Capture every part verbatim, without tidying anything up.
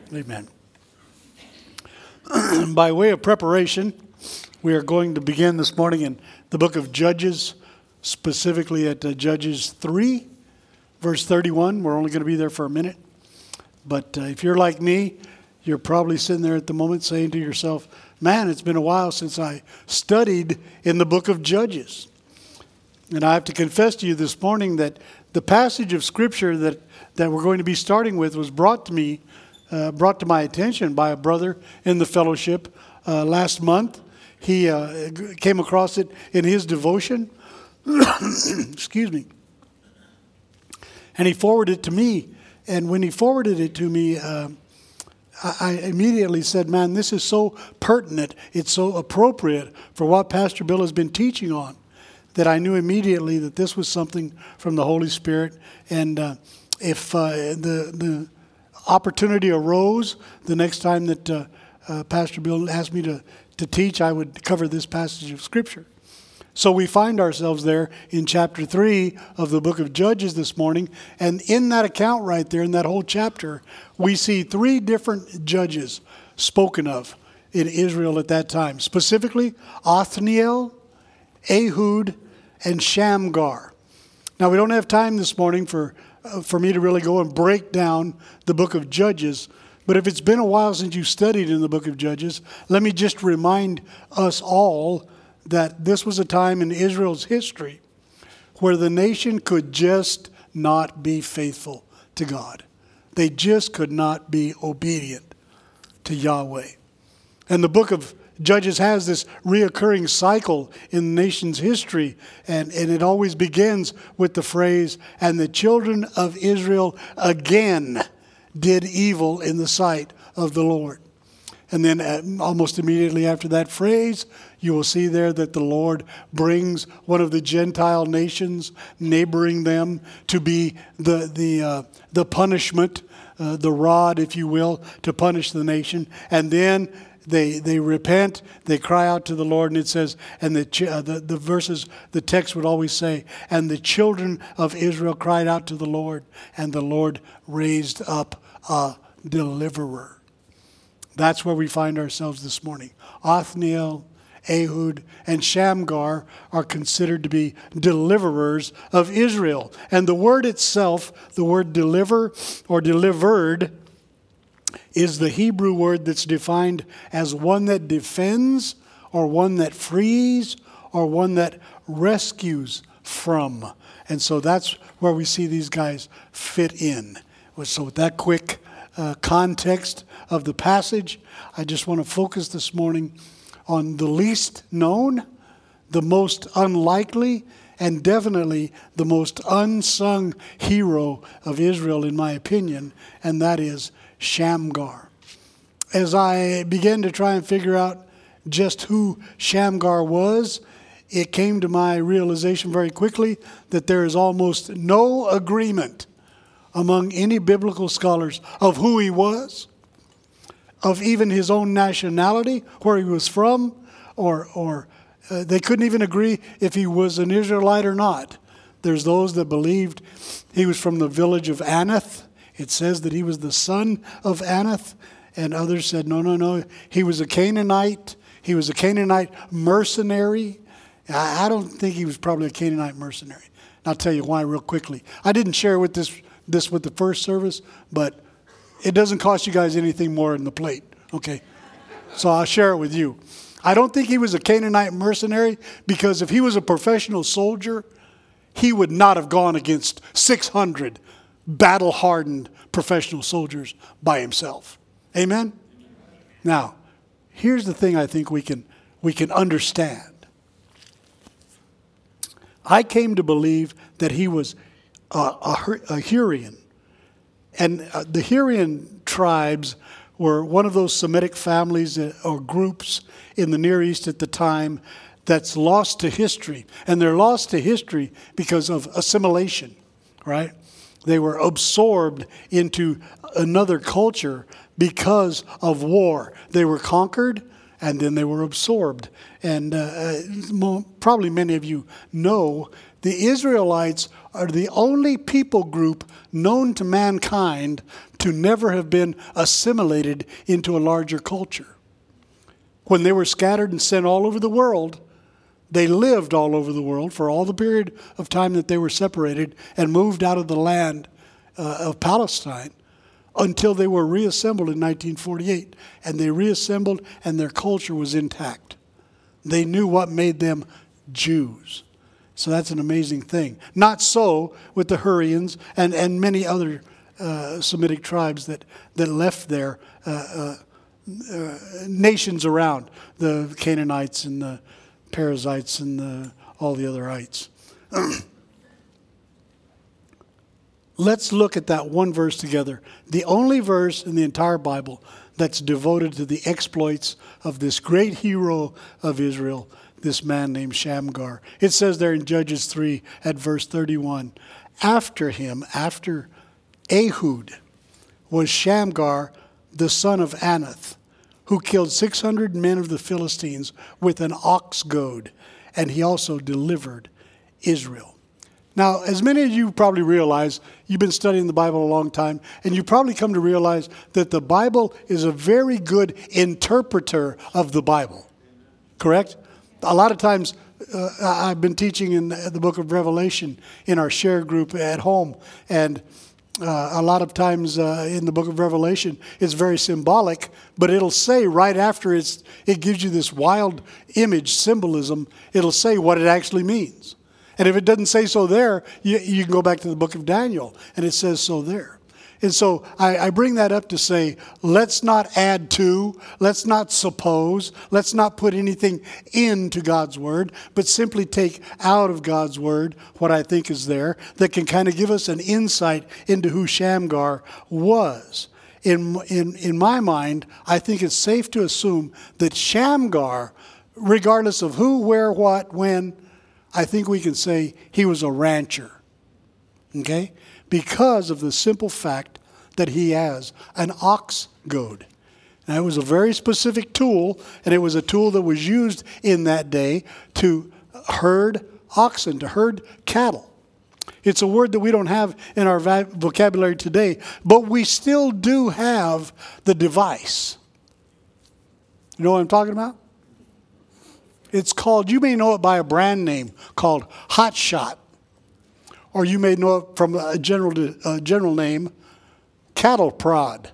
Amen. By way of preparation, we are going to begin this morning in the book of Judges, specifically at uh, Judges three, verse thirty-one. We're only going to be there for a minute. But uh, if you're like me, you're probably sitting there at the moment saying to yourself, man, it's been a while since I studied in the book of Judges. And I have to confess to you this morning that the passage of Scripture that, that we're going to be starting with was brought to me, uh, brought to my attention by a brother in the fellowship uh, last month. He uh, came across it in his devotion. Excuse me. And he forwarded it to me. And when he forwarded it to me, uh, I immediately said, man, this is so pertinent. It's so appropriate for what Pastor Bill has been teaching on, that I knew immediately that this was something from the Holy Spirit. And uh, if uh, the the opportunity arose the next time that uh, uh, Pastor Bill asked me to, to teach, I would cover this passage of Scripture. So we find ourselves there in chapter three of the book of Judges this morning. And in that account right there, in that whole chapter, we see three different judges spoken of in Israel at that time. Specifically, Othniel, Ehud, and Shamgar. Now, we don't have time this morning for, uh, for me to really go and break down the book of Judges. But if it's been a while since you studied in the book of Judges, let me just remind us all that this was a time in Israel's history where the nation could just not be faithful to God. They just could not be obedient to Yahweh. And the book of Judges has this reoccurring cycle in the nation's history, and, and it always begins with the phrase, and the children of Israel again did evil in the sight of the Lord. And then uh, almost immediately after that phrase, you will see there that the Lord brings one of the Gentile nations neighboring them to be the the uh, the punishment, uh, the rod, if you will, to punish the nation. And then they they repent, they cry out to the Lord, and it says, and the uh, the, the verses, the text would always say, and the children of Israel cried out to the Lord, and the Lord raised up a deliverer. That's where we find ourselves this morning. Othniel, Ehud, and Shamgar are considered to be deliverers of Israel. And the word itself, the word deliver or delivered, is the Hebrew word that's defined as one that defends, or one that frees, or one that rescues from. And so that's where we see these guys fit in. So with that quick uh, context of the passage, I just want to focus this morning on the least known, the most unlikely, and definitely the most unsung hero of Israel, in my opinion, and that is Shamgar. As I began to try and figure out just who Shamgar was, it came to my realization very quickly that there is almost no agreement among any biblical scholars of who he was, of even his own nationality, where he was from, or or uh, they couldn't even agree if he was an Israelite or not. There's those that believed he was from the village of Anath. It says that he was the son of Anath, and others said, no, no, no, he was a Canaanite. He was a Canaanite mercenary. I, I don't think he was probably a Canaanite mercenary. And I'll tell you why real quickly. I didn't share with this this with the first service, but it doesn't cost you guys anything more than the plate, okay? So I'll share it with you. I don't think he was a Canaanite mercenary, because if he was a professional soldier, he would not have gone against six hundred battle-hardened professional soldiers by himself. Amen? Now, here's the thing I think we can we can understand. I came to believe that he was a, a, a Hurrian. And uh, the Hurrian tribes were one of those Semitic families or groups in the Near East at the time that's lost to history. And they're lost to history because of assimilation, right? They were absorbed into another culture because of war. They were conquered, and then they were absorbed. And uh, probably many of you know The Israelites are the only people group known to mankind to never have been assimilated into a larger culture. When they were scattered and sent all over the world, they lived all over the world for all the period of time that they were separated and moved out of the land uh, of Palestine until they were reassembled in nineteen forty-eight. And they reassembled and their culture was intact. They knew what made them Jews. So that's an amazing thing. Not so with the Hurrians and, and many other uh, Semitic tribes that, that left there, uh, uh, uh, nations around, the Canaanites and the Perizzites and the, all the other ites. Let's look at that one verse together. The only verse in the entire Bible that's devoted to the exploits of this great hero of Israel, this man named Shamgar. It says there in Judges three at verse thirty-one, after him, after Ehud, was Shamgar, the son of Anath, who killed six hundred men of the Philistines with an ox goad, and he also delivered Israel. Now, as many of you probably realize, you've been studying the Bible a long time, and you probably come to realize that the Bible is a very good interpreter of the Bible. Correct? A lot of times, uh, I've been teaching in the book of Revelation in our share group at home, and uh, a lot of times uh, in the book of Revelation, it's very symbolic, but it'll say right after it's, it gives you this wild image, symbolism, it'll say what it actually means. And if it doesn't say so there, you, you can go back to the book of Daniel, and it says so there. And so I, I bring that up to say, let's not add to, let's not suppose, let's not put anything into God's word, but simply take out of God's word what I think is there that can kind of give us an insight into who Shamgar was. In, in, in my mind, I think it's safe to assume that Shamgar, regardless of who, where, what, when, I think we can say he was a rancher. Okay? Because of the simple fact that he has an ox goad. Now, it was a very specific tool, and it was a tool that was used in that day to herd oxen, to herd cattle. It's a word that we don't have in our vocabulary today, but we still do have the device. You know what I'm talking about? It's called, you may know it by a brand name called Hot Shot. Or you may know it from a general a general name, Cattle Prod.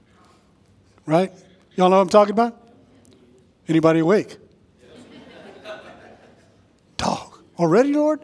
Right? Y'all know what I'm talking about? Anybody awake? Dog. Already, Lord?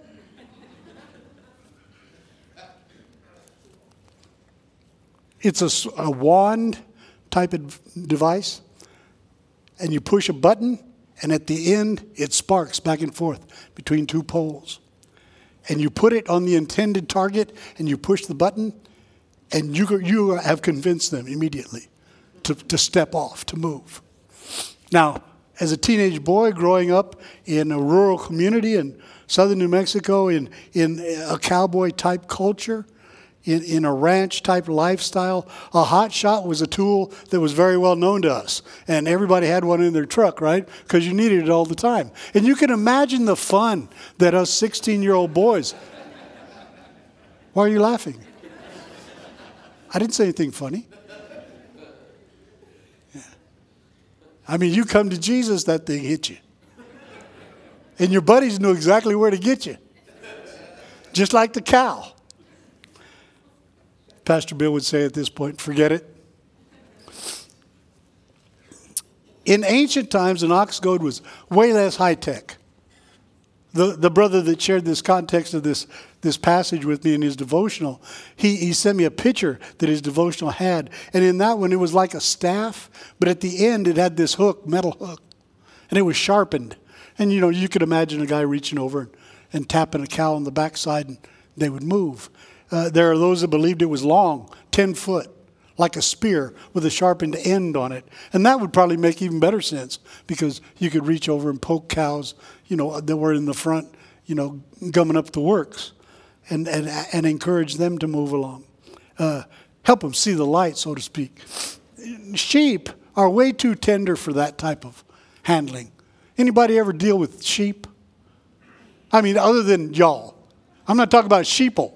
It's a, a wand type of device. And you push a button, and at the end, it sparks back and forth between two poles. And you put it on the intended target, and you push the button, and you you have convinced them immediately to, to step off, to move. Now, as a teenage boy growing up in a rural community in southern New Mexico, in, in a cowboy-type culture, in, in a ranch-type lifestyle, a hot shot was a tool that was very well known to us. And everybody had one in their truck, right? Because you needed it all the time. And you can imagine the fun that us sixteen-year-old boys... Why are you laughing? I didn't say anything funny. Yeah. I mean, you come to Jesus, that thing hit you. And your buddies knew exactly where to get you. Just like the cow. Pastor Bill would say at this point, forget it. In ancient times, an ox goad was way less high-tech. The, the brother that shared this context of this, this passage with me in his devotional, he, he sent me a picture that his devotional had. And in that one, it was like a staff, but at the end, it had this hook, metal hook. And it was sharpened. And, you know, you could imagine a guy reaching over and, and tapping a cow on the backside, and they would move. Uh, there are those that believed it was long, ten foot, like a spear with a sharpened end on it. And that would probably make even better sense because you could reach over and poke cows, you know, that were in the front, you know, gumming up the works and, and, and encourage them to move along. Uh, help them see the light, so to speak. Sheep are way too tender for that type of handling. Anybody ever deal with sheep? I mean, other than y'all. I'm not talking about sheeple.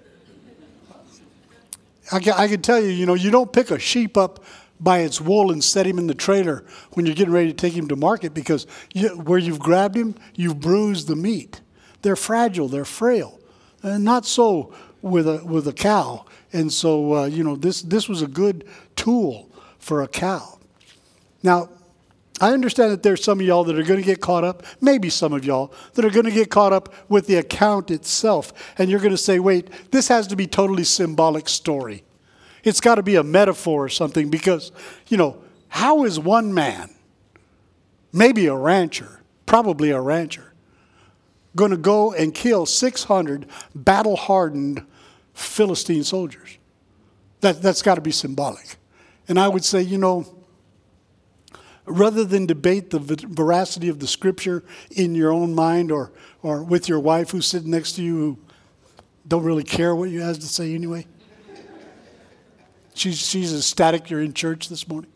I can, I can tell you, you know, you don't pick a sheep up by its wool and set him in the trailer when you're getting ready to take him to market, because you, where you've grabbed him, you've bruised the meat. They're fragile, they're frail. And not so with a with a cow. And so, uh, you know, this, this was a good tool for a cow. Now, I understand that there's some of y'all that are going to get caught up, maybe some of y'all, that are going to get caught up with the account itself. And you're going to say, wait, this has to be totally symbolic story. It's got to be a metaphor or something, because, you know, how is one man, maybe a rancher, probably a rancher, going to go and kill six hundred battle-hardened Philistine soldiers? That, that's got to be symbolic. And I would say, you know, rather than debate the veracity of the scripture in your own mind, or, or with your wife who's sitting next to you who don't really care what you have to say anyway. She's, she's ecstatic you're in church this morning.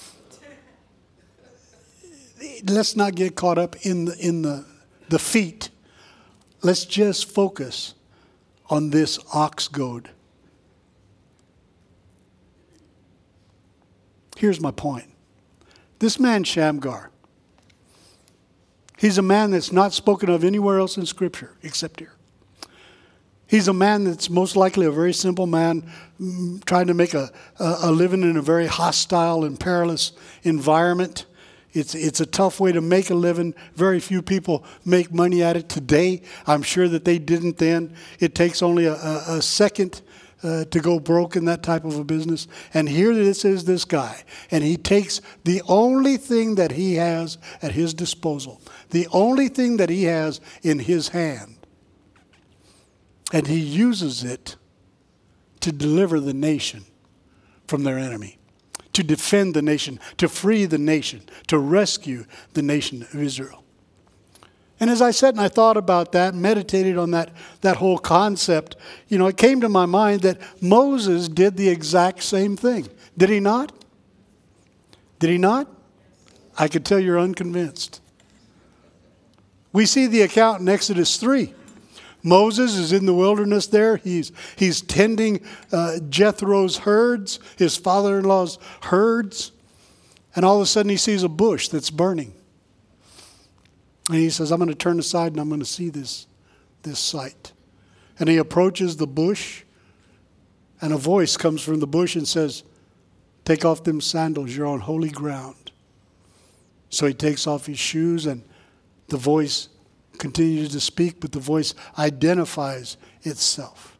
Let's not get caught up in the, in the, the feet. Let's just focus on this ox goad. Here's my point. This man Shamgar, he's a man that's not spoken of anywhere else in Scripture except here. He's a man that's most likely a very simple man, mm, trying to make a, a, a living in a very hostile and perilous environment. It's, it's a tough way to make a living. Very few people make money at it today. I'm sure that they didn't then. It takes only a, a, a second uh, to go broke in that type of a business. And here this is this guy. And he takes the only thing that he has at his disposal, the only thing that he has in his hand, and he uses it to deliver the nation from their enemy, to defend the nation, to free the nation, to rescue the nation of Israel. And as I sat and I thought about that, meditated on that, that whole concept, you know, it came to my mind that Moses did the exact same thing. Did he not? Did he not? I could tell you're unconvinced. We see the account in Exodus three. Moses is in the wilderness there. He's, he's tending uh, Jethro's herds, his father-in-law's herds. And all of a sudden he sees a bush that's burning. And he says, I'm going to turn aside and I'm going to see this, this sight. And he approaches the bush. And a voice comes from the bush and says, take off them sandals. You're on holy ground. So he takes off his shoes, and the voice continues to speak, but the voice identifies itself.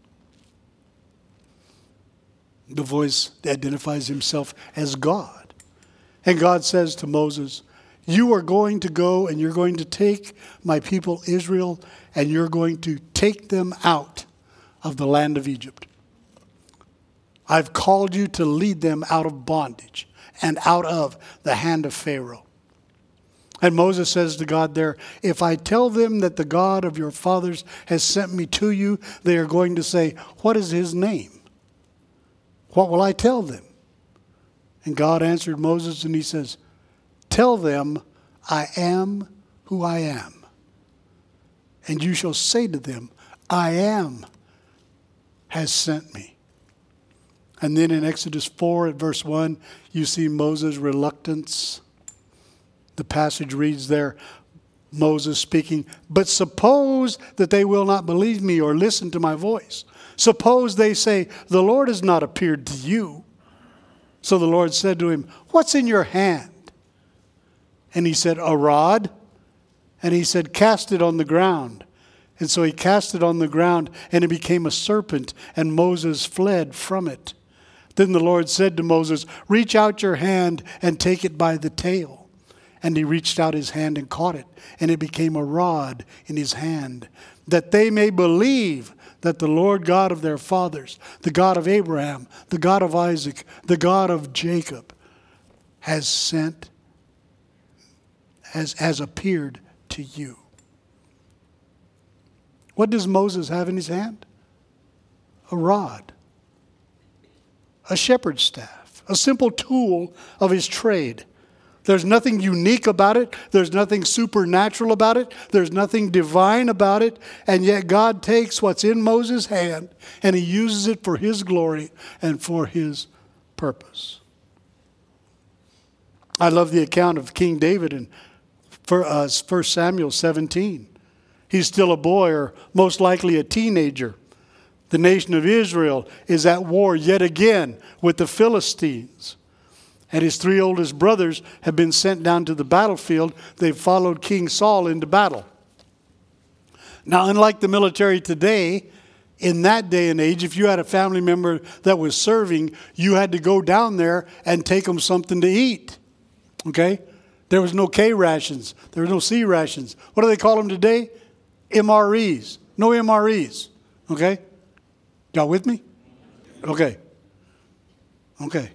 The voice identifies himself as God. And God says to Moses, you are going to go and you're going to take my people Israel, and you're going to take them out of the land of Egypt. I've called you to lead them out of bondage and out of the hand of Pharaoh. And Moses says to God there, if I tell them that the God of your fathers has sent me to you, they are going to say, what is his name? What will I tell them? And God answered Moses and he says, tell them, I am who I am. And you shall say to them, I am has sent me. And then in Exodus four at verse one, you see Moses' reluctance. The passage reads there, Moses speaking, but suppose that they will not believe me or listen to my voice. Suppose they say, the Lord has not appeared to you. So the Lord said to him, what's in your hand? And he said, a rod. And he said, cast it on the ground. And so he cast it on the ground, and it became a serpent, and Moses fled from it. Then the Lord said to Moses, reach out your hand and take it by the tail. And he reached out his hand and caught it, and it became a rod in his hand, that they may believe that the Lord God of their fathers, the God of Abraham, the God of Isaac, the God of Jacob, has sent, has, has appeared to you. What does Moses have in his hand? A rod, a shepherd's staff, a simple tool of his trade. There's nothing unique about it. There's nothing supernatural about it. There's nothing divine about it. And yet God takes what's in Moses' hand and he uses it for his glory and for his purpose. I love the account of King David in First Samuel seventeen. He's still a boy, or most likely a teenager. The nation of Israel is at war yet again with the Philistines. And his three oldest brothers have been sent down to the battlefield. They've followed King Saul into battle. Now, unlike the military today, in that day and age, if you had a family member that was serving, you had to go down there and take them something to eat. Okay? There was no K rations. There was no C rations. What do they call them today? M R Es. No M R Es. Okay? Y'all with me? Okay. Okay.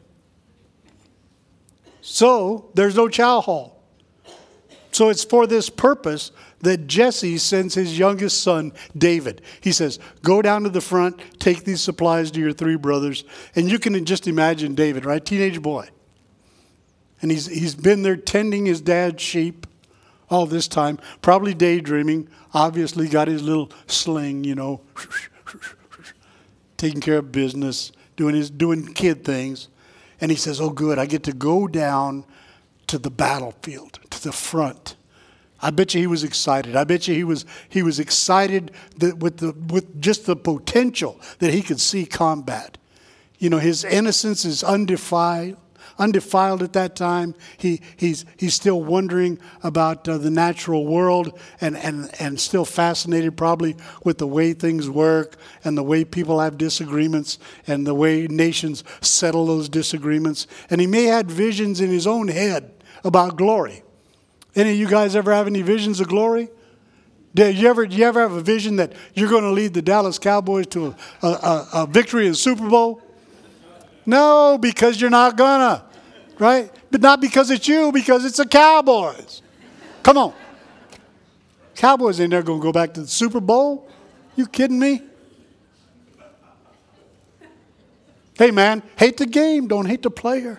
So, there's no chow hall. So it's for this purpose that Jesse sends his youngest son, David. He says, go down to the front, take these supplies to your three brothers. And you can just imagine David, right? Teenage boy. And he's he's been there tending his dad's sheep all this time, probably daydreaming, obviously got his little sling, you know, taking care of business, doing his doing kid things. And he says, oh, good, I get to go down to the battlefield, to the front. I bet you he was excited. I bet you he was he was excited that with the with just the potential that he could see combat. You know, his innocence is undefiled. Undefiled at that time. He he's he's still wondering about uh, the natural world and, and, and still fascinated probably with the way things work and the way people have disagreements and the way nations settle those disagreements. And he may have had visions in his own head about glory. Any of you guys ever have any visions of glory? Do you ever, do you ever have a vision that you're going to lead the Dallas Cowboys to a, a, a victory in the Super Bowl? No, because you're not gonna, right? But not because it's you, because it's the Cowboys. Come on. Cowboys ain't never gonna go back to the Super Bowl. You kidding me? Hey man, hate the game, don't hate the player.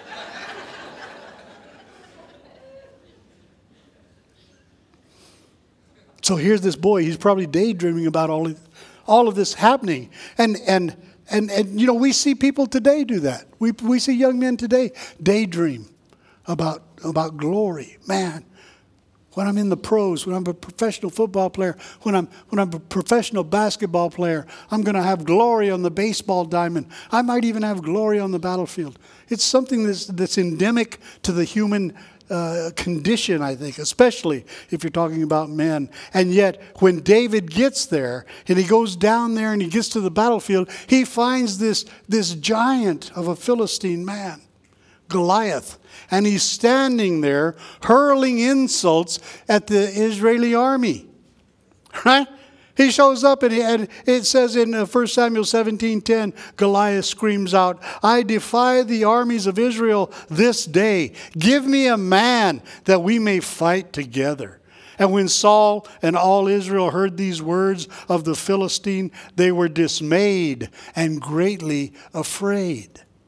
So here's this boy, he's probably daydreaming about all of, all of this happening. And and And, and you know, we see people today do that. We we see young men today daydream about, about glory. Man, when I'm in the pros, when I'm a professional football player, when I'm when I'm a professional basketball player, I'm going to have glory on the baseball diamond. I might even have glory on the battlefield. It's something that's, that's endemic to the human Uh, condition, I think, especially if you're talking about men. And yet, when David gets there, and he goes down there and he gets to the battlefield, he finds this, this giant of a Philistine man, Goliath. And he's standing there hurling insults at the Israeli army. Right? He shows up and, he, and it says in First Samuel seventeen ten, Goliath screams out, I defy the armies of Israel this day. Give me a man that we may fight together. And when Saul and all Israel heard these words of the Philistine, they were dismayed and greatly afraid.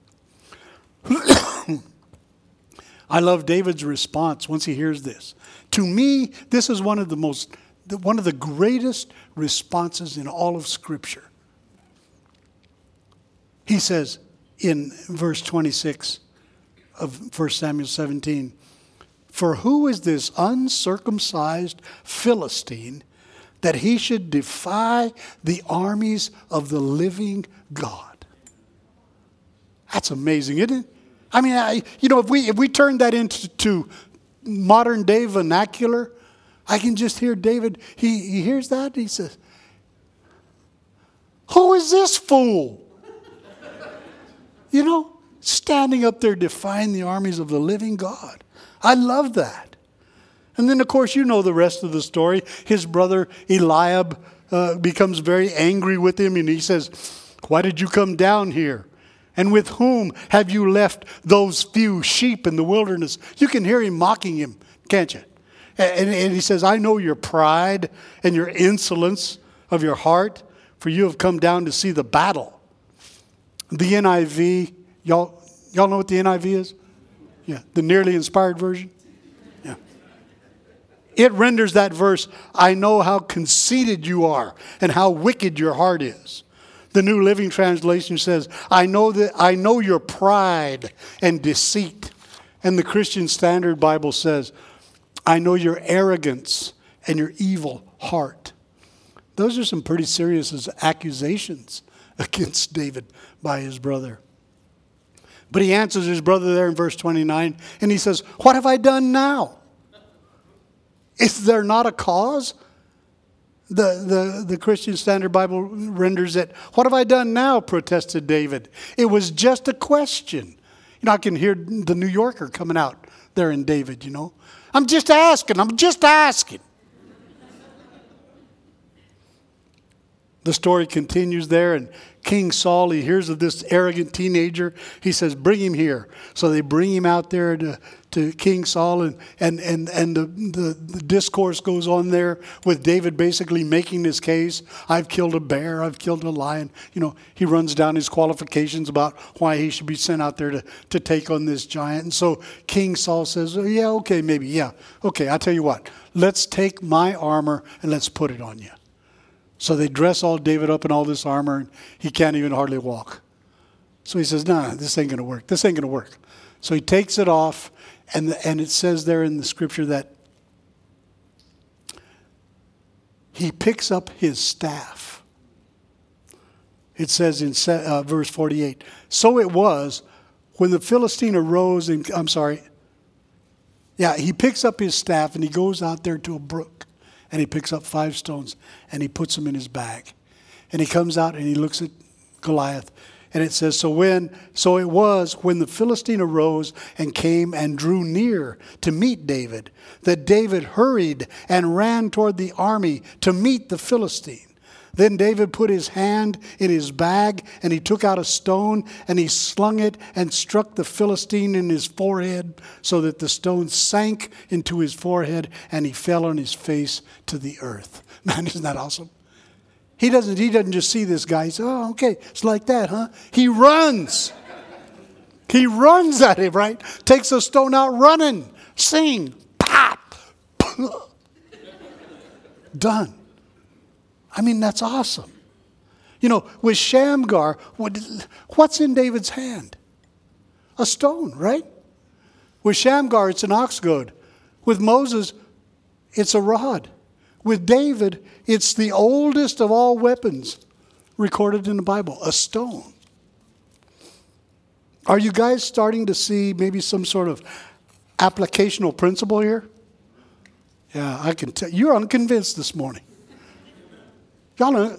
I love David's response once he hears this. To me, this is one of the most one of the greatest responses in all of Scripture. He says in verse twenty-six of First Samuel seventeen, for who is this uncircumcised Philistine that he should defy the armies of the living God? That's amazing, isn't it? I mean, I, you know, if we if we turn that into to modern day vernacular, I can just hear David, he, he hears that, he says, who is this fool? You know, standing up there defying the armies of the living God. I love that. And then, of course, you know the rest of the story. His brother Eliab uh, becomes very angry with him, and he says, why did you come down here? And with whom have you left those few sheep in the wilderness? You can hear him mocking him, can't you? And, and he says, I know your pride and your insolence of your heart, for you have come down to see the battle. The N I V, y'all, y'all know what the N I V is? Yeah, the nearly inspired version. Yeah. It renders that verse, I know how conceited you are and how wicked your heart is. The New Living Translation says, I know that I know your pride and deceit. And the Christian Standard Bible says, I know your arrogance and your evil heart. Those are some pretty serious accusations against David by his brother. But he answers his brother there in verse twenty-nine, and he says, what have I done now? Is there not a cause? The, the, the Christian Standard Bible renders it, what have I done now, protested David. It was just a question. You know, I can hear the New Yorker coming out there in David, you know. I'm just asking, I'm just asking. The story continues there, and King Saul, he hears of this arrogant teenager. He says, bring him here. So they bring him out there to, to King Saul, and, and, and, and the, the, the discourse goes on there with David basically making this case. I've killed a bear, I've killed a lion. You know, he runs down his qualifications about why he should be sent out there to, to take on this giant. And so King Saul says, oh, yeah, okay, maybe, yeah. Okay, I'll tell you what. Let's take my armor and let's put it on you. So they dress all David up in all this armor, and he can't even hardly walk. So he says, nah, this ain't going to work. This ain't going to work. So he takes it off, and, the, and it says there in the scripture that he picks up his staff. It says in uh, verse forty-eight, so it was when the Philistine arose, and I'm sorry, yeah, he picks up his staff and he goes out there to a brook. And he picks up five stones and he puts them in his bag. And he comes out and he looks at Goliath. And it says, so when, so it was when the Philistine arose and came and drew near to meet David, that David hurried and ran toward the army to meet the Philistine. Then David put his hand in his bag, and he took out a stone, and he slung it and struck the Philistine in his forehead, so that the stone sank into his forehead, and he fell on his face to the earth. Man, isn't that awesome? He doesn't, he doesn't just see this guy. He says, oh, okay, it's like that, huh? He runs. He runs at him, right? Takes a stone out running. Sing. Pop. Done. I mean, that's awesome. You know, with Shamgar, what's in David's hand? A stone, right? With Shamgar, it's an ox goad. With Moses, it's a rod. With David, it's the oldest of all weapons recorded in the Bible, a stone. Are you guys starting to see maybe some sort of applicational principle here? Yeah, I can tell. You're unconvinced this morning. Y'all know.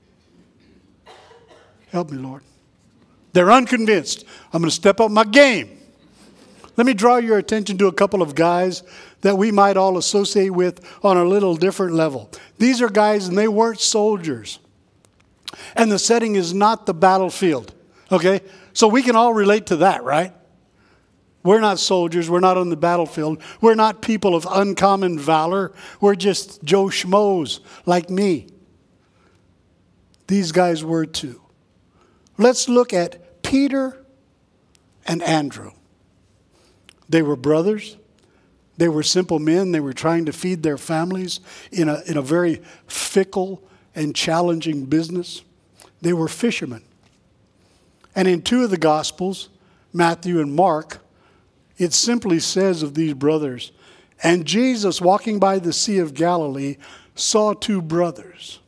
Help me, Lord. They're unconvinced. I'm going to step up my game. Let me draw your attention to a couple of guys that we might all associate with on a little different level. These are guys, and they weren't soldiers. And the setting is not the battlefield. Okay? So we can all relate to that, right? We're not soldiers. We're not on the battlefield. We're not people of uncommon valor. We're just Joe Schmoes like me. These guys were too. Let's look at Peter and Andrew. They were brothers. They were simple men. They were trying to feed their families in a, in a very fickle and challenging business. They were fishermen. And in two of the Gospels, Matthew and Mark, it simply says of these brothers, and Jesus, walking by the Sea of Galilee, saw two brothers,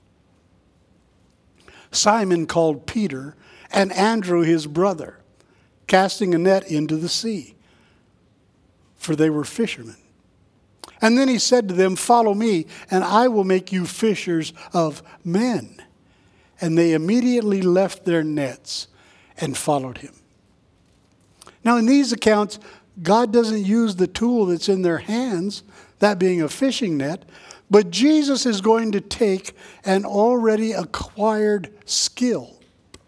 Simon called Peter, and Andrew his brother, casting a net into the sea, for they were fishermen. And then he said to them, follow me, and I will make you fishers of men. And they immediately left their nets and followed him. Now in these accounts, God doesn't use the tool that's in their hands, that being a fishing net, but Jesus is going to take an already acquired skill.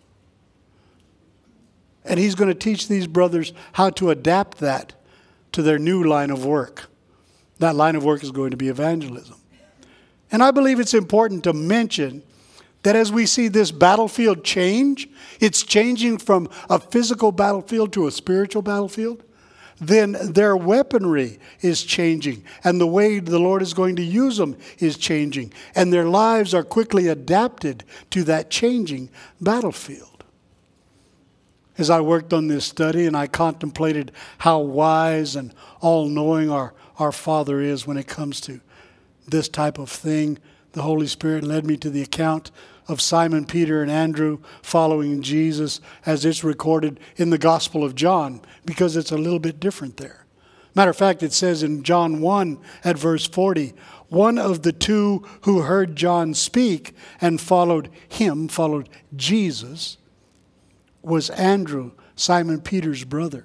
And he's going to teach these brothers how to adapt that to their new line of work. That line of work is going to be evangelism. And I believe it's important to mention that as we see this battlefield change, it's changing from a physical battlefield to a spiritual battlefield. then their weaponry is changing, and the way the Lord is going to use them is changing, and their lives are quickly adapted to that changing battlefield. As I worked on this study and I contemplated how wise and all-knowing our, our Father is when it comes to this type of thing, the Holy Spirit led me to the account of Simon Peter and Andrew following Jesus as it's recorded in the Gospel of John, because it's a little bit different there. Matter of fact, it says in John one at verse forty, one of the two who heard John speak and followed him, followed Jesus, was Andrew, Simon Peter's brother.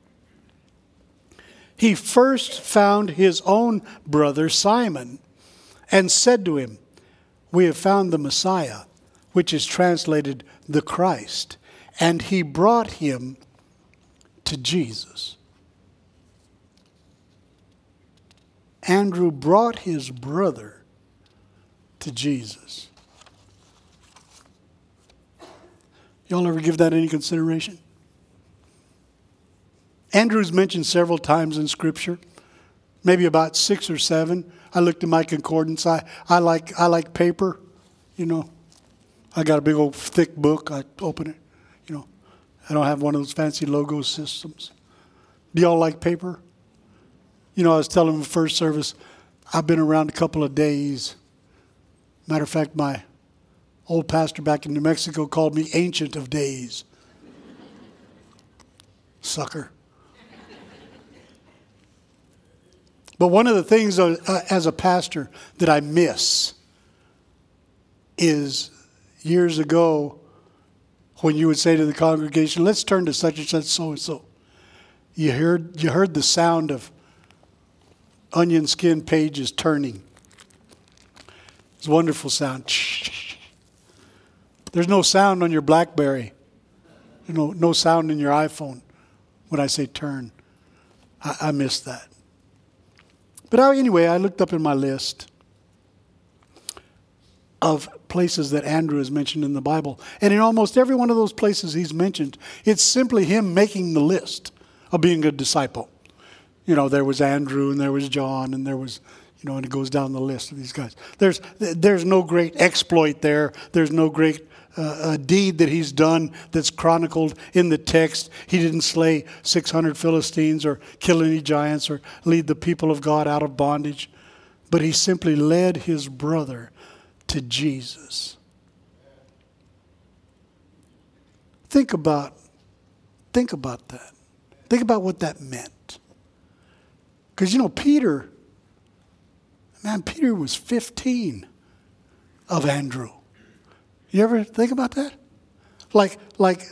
He first found his own brother Simon and said to him, "We have found the Messiah," which is translated the Christ. And he brought him to Jesus. Andrew brought his brother to Jesus. Y'all ever give that any consideration? Andrew's mentioned several times in Scripture, maybe about six or seven. I looked at my concordance. I, I like I like paper, you know. I got a big old thick book. I open it, you know. I don't have one of those fancy logo systems. Do y'all like paper? You know, I was telling them first service, I've been around a couple of days. Matter of fact, my old pastor back in New Mexico called me Ancient of Days. Sucker. But one of the things uh, as a pastor that I miss is years ago when you would say to the congregation, let's turn to such and such so-and-so. You heard, you heard the sound of onion skin pages turning. It's a wonderful sound. There's no sound on your BlackBerry. You know, no sound in your iPhone when I say turn. I, I miss that. But I, anyway, I looked up in my list of places that Andrew is mentioned in the Bible. And in almost every one of those places he's mentioned, it's simply him making the list of being a disciple. You know, there was Andrew and there was John and there was, you know, and it goes down the list of these guys. There's there's no great exploit there. There's no great uh, deed that he's done that's chronicled in the text. He didn't slay six hundred Philistines or kill any giants or lead the people of God out of bondage. But he simply led his brother to Jesus. Think about, think about that. Think about what that meant. Because, you know, Peter, man, Peter was fifteen of Andrew. You ever think about that? Like, like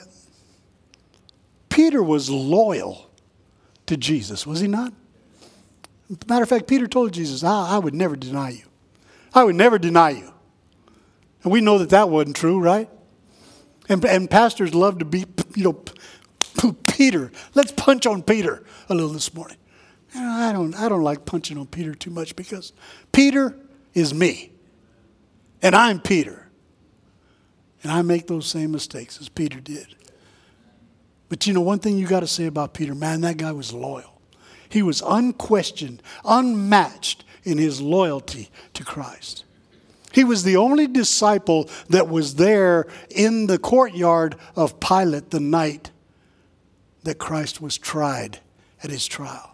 Peter was loyal to Jesus, was he not? Matter of fact, Peter told Jesus, I, I would never deny you. I would never deny you. And we know that that wasn't true, right? And, and pastors love to be, you know, Peter. Let's punch on Peter a little this morning. You know, I don't, I don't like punching on Peter too much because Peter is me. And I'm Peter. And I make those same mistakes as Peter did. But you know, one thing you got to say about Peter, man, that guy was loyal. He was unquestioned, unmatched in his loyalty to Christ. He was the only disciple that was there in the courtyard of Pilate the night that Christ was tried at his trial.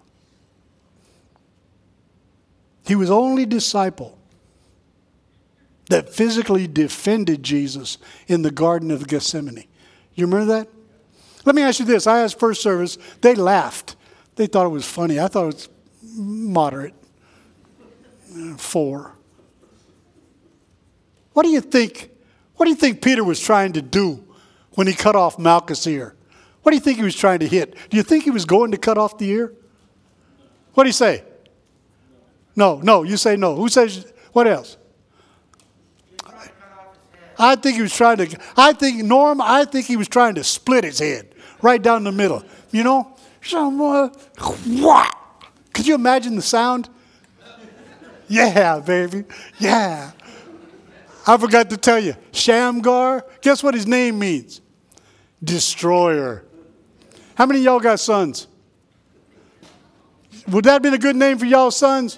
He was the only disciple that physically defended Jesus in the Garden of Gethsemane. You remember that? Let me ask you this. I asked first service. They laughed. They thought it was funny. I thought it was moderate. Four. What do you think? What do you think Peter was trying to do when he cut off Malchus' ear? What do you think he was trying to hit? Do you think he was going to cut off the ear? What do you say? No, no. You say no. Who says? What else? I think he was trying to, I think, Norm, I think he was trying to split his head right down the middle. You know? Could you imagine the sound? Yeah, baby. Yeah. I forgot to tell you. Shamgar, guess what his name means? Destroyer. How many of y'all got sons? Would that have been a good name for y'all sons?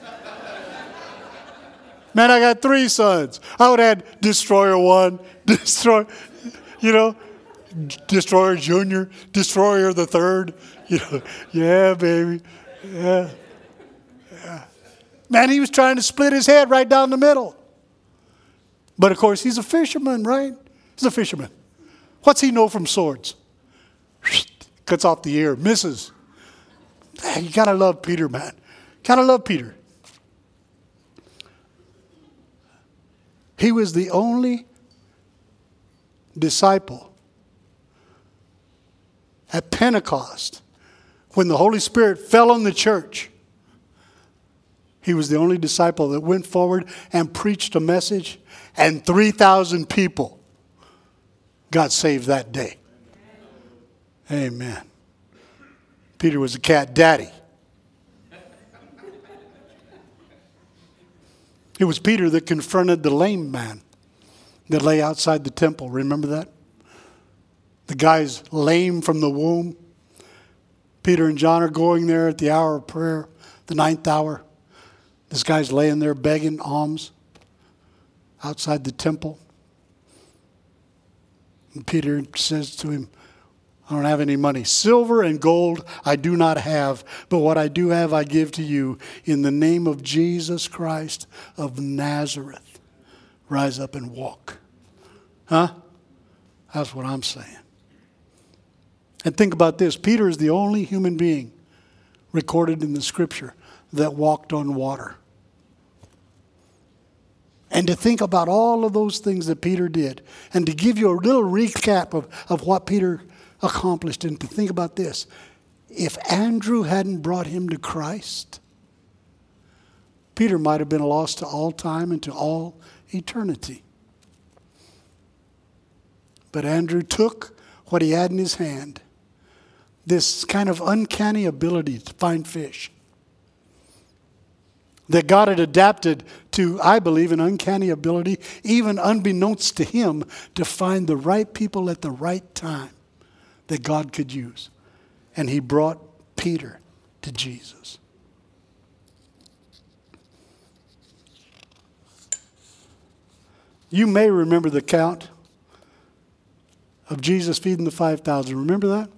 Man, I got three sons. I would have had Destroyer one, Destroyer, you know, Destroyer Junior, Destroyer the third. You know, yeah, baby. Yeah. yeah. Man, he was trying to split his head right down the middle. But of course, he's a fisherman, right? He's a fisherman. What's he know from swords? Cuts off the ear, misses. You gotta love Peter, man. Gotta love Peter. He was the only disciple at Pentecost when the Holy Spirit fell on the church. He was the only disciple that went forward and preached a message, and three thousand people got saved that day. Amen. Peter was a cat daddy. It was Peter that confronted the lame man that lay outside the temple. Remember that? The guy's lame from the womb. Peter and John are going there at the hour of prayer, the ninth hour. This guy's laying there begging alms outside the temple. And Peter says to him, I don't have any money. Silver and gold I do not have, but what I do have I give to you. In the name of Jesus Christ of Nazareth, rise up and walk. Huh? That's what I'm saying. And think about this. Peter is the only human being recorded in the scripture that walked on water. And to think about all of those things that Peter did, and to give you a little recap of, of what Peter accomplished, and to think about this. If Andrew hadn't brought him to Christ, Peter might have been lost to all time and to all eternity. But Andrew took what he had in his hand, this kind of uncanny ability to find fish, that God had adapted to, I believe, an uncanny ability, even unbeknownst to him, to find the right people at the right time that God could use. And he brought Peter to Jesus. You may remember the count of Jesus feeding the five thousand. Remember that?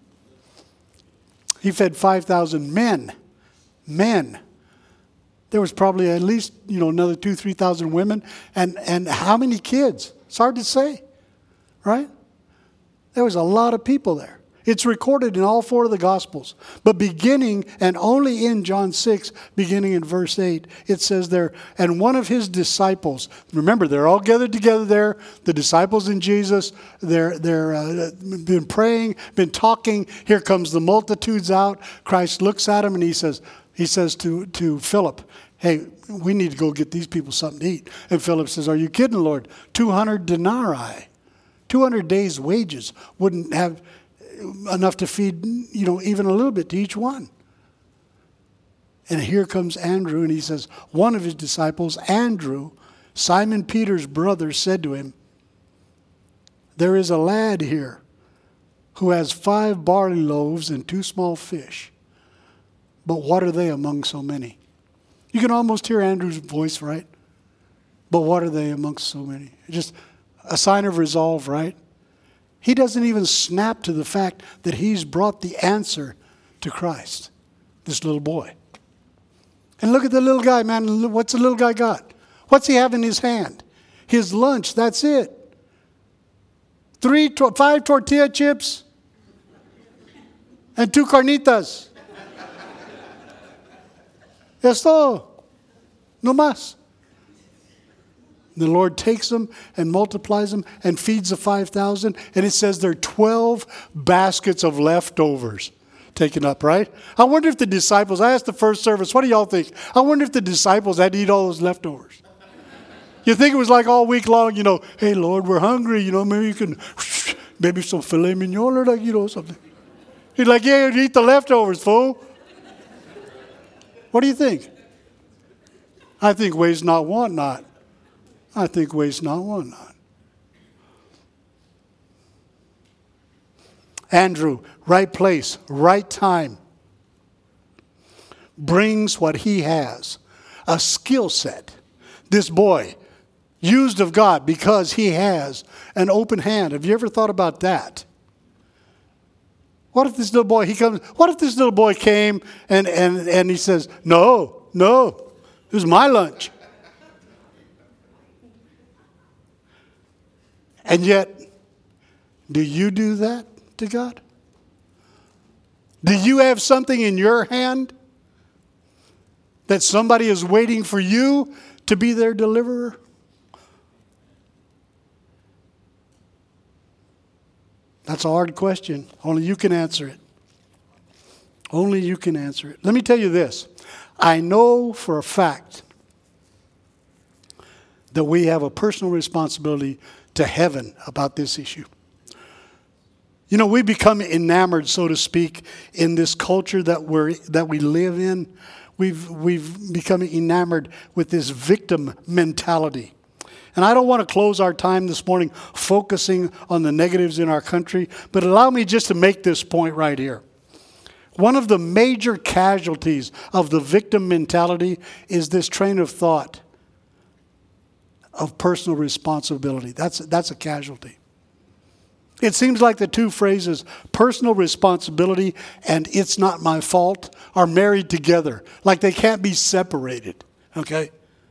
He fed five thousand men. Men. There was probably at least, you know, another two, three thousand women. And, and how many kids? It's hard to say, right? There was a lot of people there. It's recorded in all four of the Gospels. But beginning, and only in John six, beginning in verse eight, it says there, and one of his disciples, remember, they're all gathered together there, the disciples and Jesus, they're, they're uh, been praying, been talking. Here comes the multitudes out. Christ looks at them and he says, he says to, to Philip, hey, we need to go get these people something to eat. And Philip says, are you kidding, Lord? two hundred denarii. two hundred days' wages wouldn't have enough to feed, you know, even a little bit to each one. And here comes Andrew, and he says, one of his disciples, Andrew, Simon Peter's brother, said to him, there is a lad here who has five barley loaves and two small fish. But what are they among so many? You can almost hear Andrew's voice, right? But what are they amongst so many? Just a sign of resolve, right? He doesn't even snap to the fact that he's brought the answer to Christ, this little boy. And look at the little guy, man. What's the little guy got? What's he have in his hand? His lunch, that's it. Three, five tortilla chips and two carnitas. Es todo. No más. The Lord takes them and multiplies them and feeds the five thousand. And it says there are twelve baskets of leftovers taken up, right? I wonder if the disciples, I asked the first service, what do y'all think? I wonder if the disciples had to eat all those leftovers. You think it was like all week long, you know, hey, Lord, we're hungry. You know, maybe you can, maybe some filet mignon or like, you know, something. He's like, yeah, you eat the leftovers, fool. What do you think? I think waste not, want not. I think waste not, want not. Andrew, right place, right time. brings what he has, a skill set. This boy, used of God because he has an open hand. Have you ever thought about that? What if this little boy, he comes, what if this little boy came and, and, and he says, no, no, this is my lunch. And yet, do you do that to God? Do you have something in your hand that somebody is waiting for you to be their deliverer? That's a hard question. Only you can answer it. Only you can answer it. Let me tell you this. I know for a fact that we have a personal responsibility to heaven about this issue. You know, we become enamored, so to speak, in this culture that we're that we live in. We've we've become enamored with this victim mentality. And I don't want to close our time this morning focusing on the negatives in our country, but allow me just to make this point right here. One of the major casualties of the victim mentality is this train of thought of personal responsibility. That's, that's a casualty. It seems like the two phrases, personal responsibility and it's not my fault, are married together. Like they can't be separated. Okay?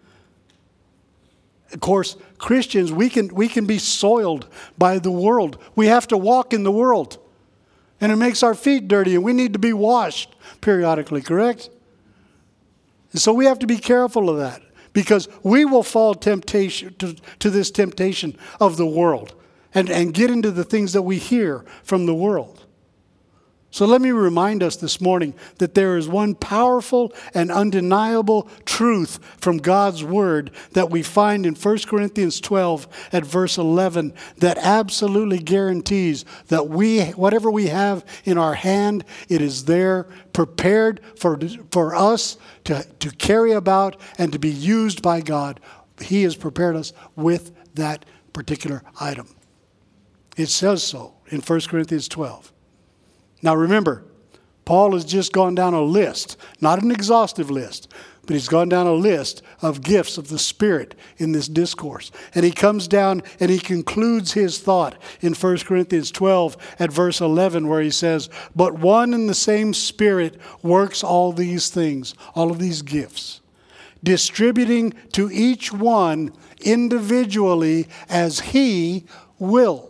Of course, Christians, we can, we can be soiled by the world. We have to walk in the world. And it makes our feet dirty and we need to be washed periodically, correct? And so we have to be careful of that because we will fall temptation to, to this temptation of the world and, and get into the things that we hear from the world. So let me remind us this morning that there is one powerful and undeniable truth from God's Word that we find in First Corinthians twelve at verse eleven that absolutely guarantees that we, whatever we have in our hand, it is there prepared for, for us to, to carry about and to be used by God. He has prepared us with that particular item. It says so in First Corinthians twelve. Now remember, Paul has just gone down a list, not an exhaustive list, but he's gone down a list of gifts of the Spirit in this discourse. And he comes down and he concludes his thought in First Corinthians twelve at verse eleven where he says, but one and the same Spirit works all these things, all of these gifts, distributing to each one individually as he wills.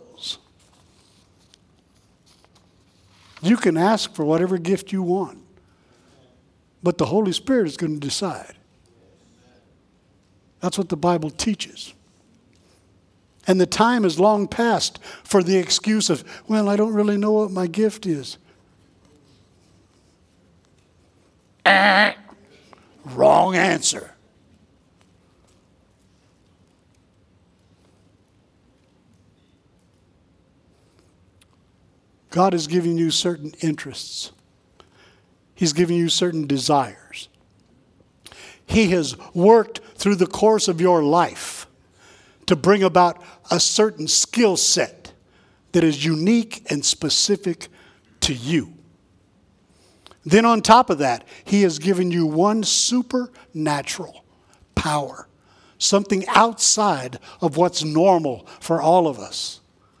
You can ask for whatever gift you want, but the Holy Spirit is going to decide. That's what the Bible teaches. And the time is long past for the excuse of, well, I don't really know what my gift is. Ah, wrong answer. God is giving you certain interests. He's giving you certain desires. He has worked through the course of your life to bring about a certain skill set that is unique and specific to you. Then on top of that, He has given you one supernatural power, something outside of what's normal for all of us.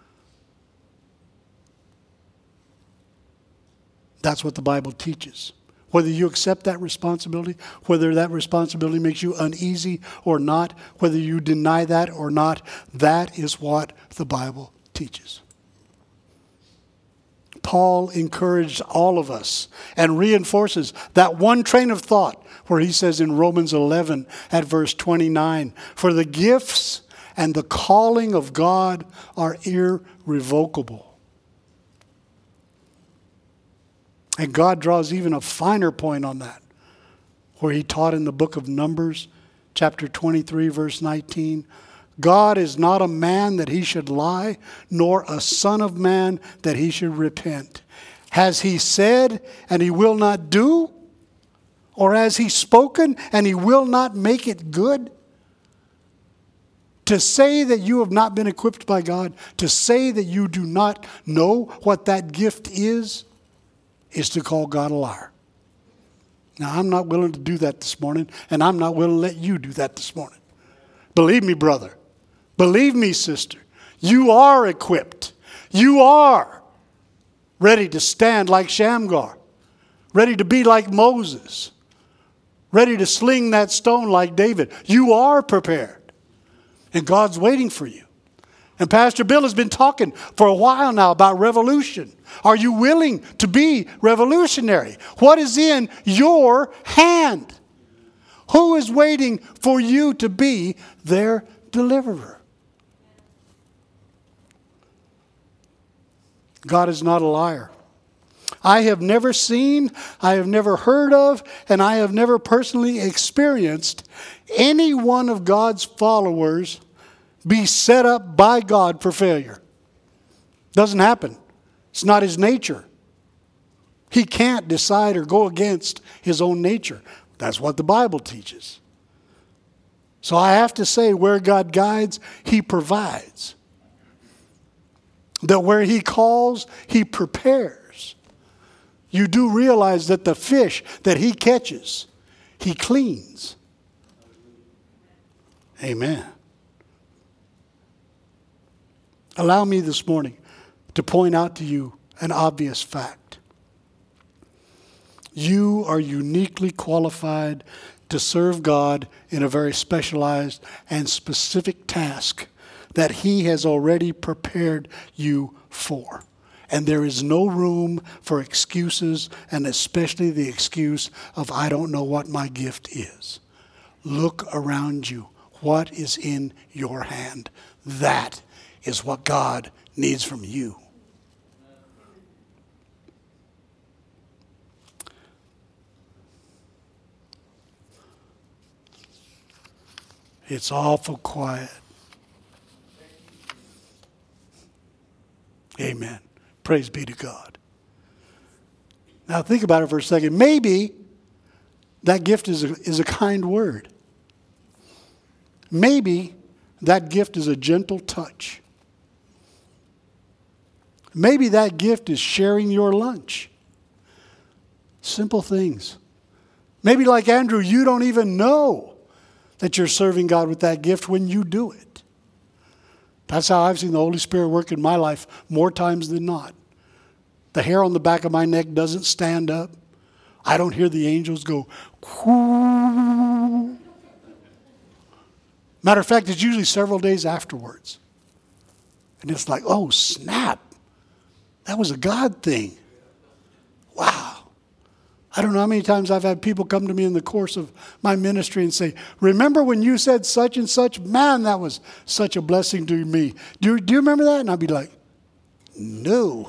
That's what the Bible teaches. Whether you accept that responsibility, whether that responsibility makes you uneasy or not, whether you deny that or not, that is what the Bible teaches. Paul encouraged all of us and reinforces that one train of thought where he says in Romans eleven at verse twenty-nine, for the gifts and the calling of God are irrevocable. And God draws even a finer point on that, where He taught in the book of Numbers, chapter twenty-three, verse nineteen, God is not a man that He should lie, nor a son of man that He should repent. Has He said and He will not do? Or has He spoken and He will not make it good? To say that you have not been equipped by God, to say that you do not know what that gift is, is to call God a liar. Now, I'm not willing to do that this morning, and I'm not willing to let you do that this morning. Believe me, brother. Believe me, sister. You are equipped. You are ready to stand like Shamgar, ready to be like Moses, ready to sling that stone like David. You are prepared, and God's waiting for you. And Pastor Bill has been talking for a while now about revolution. Are you willing to be revolutionary? What is in your hand? Who is waiting for you to be their deliverer? God is not a liar. I have never seen, I have never heard of, and I have never personally experienced any one of God's followers be set up by God for failure. Doesn't happen. It's not his nature. He can't decide or go against his own nature. That's what the Bible teaches. So I have to say, where God guides, he provides. That where he calls, he prepares. You do realize that the fish that he catches, he cleans. Amen. Allow me this morning to point out to you an obvious fact. You are uniquely qualified to serve God in a very specialized and specific task that he has already prepared you for. And there is no room for excuses, and especially the excuse of, I don't know what my gift is. Look around you. What is in your hand? That is what God needs from you. It's awful quiet. Amen. Praise be to God. Now think about it for a second. Maybe that gift is a, is a kind word. Maybe that gift is a gentle touch. Maybe that gift is sharing your lunch. Simple things. Maybe like Andrew, you don't even know that you're serving God with that gift when you do it. That's how I've seen the Holy Spirit work in my life more times than not. The hair on the back of my neck doesn't stand up. I don't hear the angels go, whoo. Matter of fact, it's usually several days afterwards. And it's like, oh, snap. That was a God thing. Wow. I don't know how many times I've had people come to me in the course of my ministry and say, remember when you said such and such? Man, that was such a blessing to me. Do you, do you remember that? And I'd be like, no.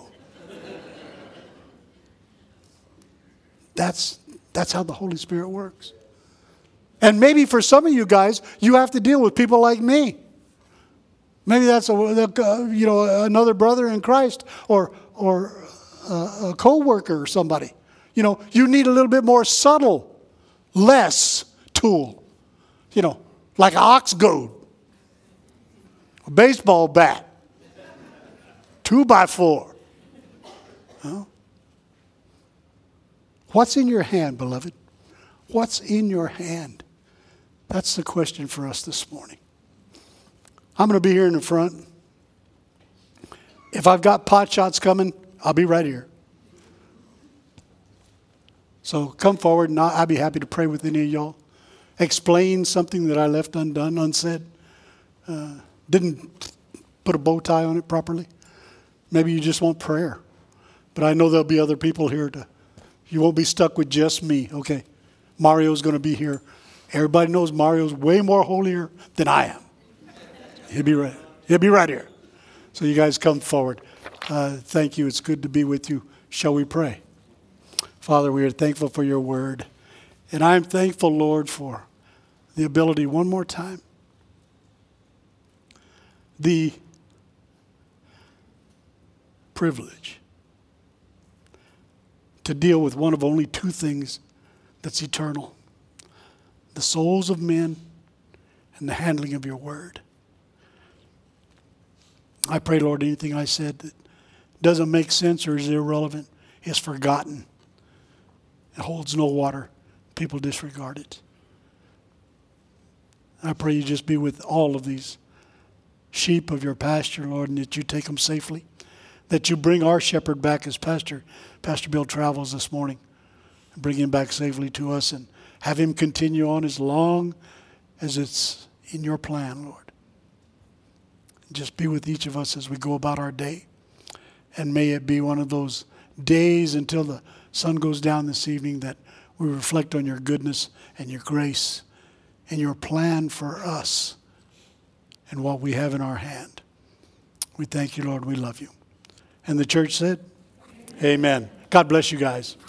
That's, that's how the Holy Spirit works. And maybe for some of you guys, you have to deal with people like me. Maybe that's a, you know, another brother in Christ, or or a, a co-worker or somebody. You know, you need a little bit more subtle, less tool. You know, like an ox goad, a baseball bat, two by four. Huh? What's in your hand, beloved? What's in your hand? That's the question for us this morning. I'm going to be here in the front. If I've got pot shots coming, I'll be right here. So come forward, and I'll be happy to pray with any of y'all. Explain something that I left undone, unsaid. Uh, didn't put a bow tie on it properly. Maybe you just want prayer. But I know there'll be other people here. To. You won't be stuck with just me. Okay, Mario's going to be here. Everybody knows Mario's way more holier than I am. He'll be right. He'll be right here. So you guys come forward. Uh, thank you. It's good to be with you. Shall we pray? Father, we are thankful for your word. And I'm thankful, Lord, for the ability one more time. The privilege to deal with one of only two things that's eternal. The souls of men and the handling of your word. I pray, Lord, anything I said that doesn't make sense or is irrelevant is forgotten. It holds no water. people disregard it. I pray you just be with all of these sheep of your pasture, Lord, and that you take them safely. That you bring our shepherd back as Pastor, Pastor Bill travels this morning. And bring him back safely to us and have him continue on as long as it's in your plan, Lord. Just be with each of us as we go about our day. And may it be one of those days until the sun goes down this evening that we reflect on your goodness and your grace and your plan for us and what we have in our hand. We thank you, Lord. We love you. And the church said, amen. Amen. God bless you guys.